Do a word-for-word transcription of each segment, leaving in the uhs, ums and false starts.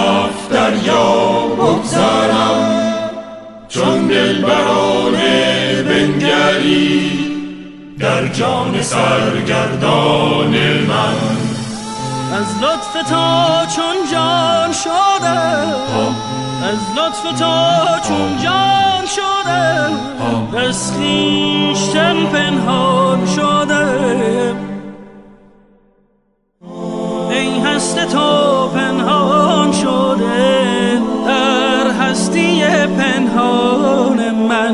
هفت دریا بگذرم، چون دلبران بنگری در جان سرگردان من. از لطف تو چون جان شده، از لطف تو چون جان شده، از خویشتن پنهان شده. ای هست تو پنهان شده در هستی پنهان من.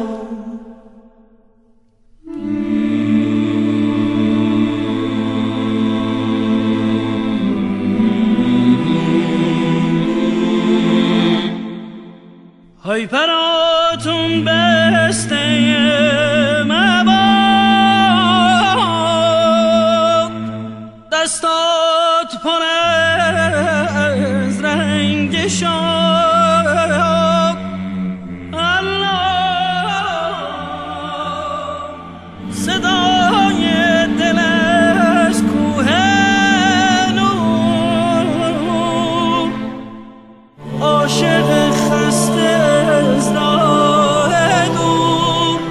های پراتون بسته مباد، دستات پر از رنگ شاد. الله صدای دل از کوه نور، عاشق خسته از راه دور.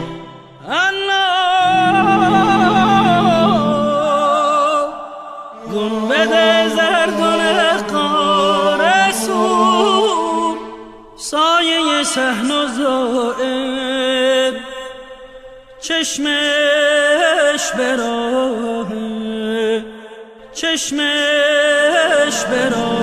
الله گنبد زردون قارسون، سایه صحن و زائد، چشمش به راه، چشمش به راه.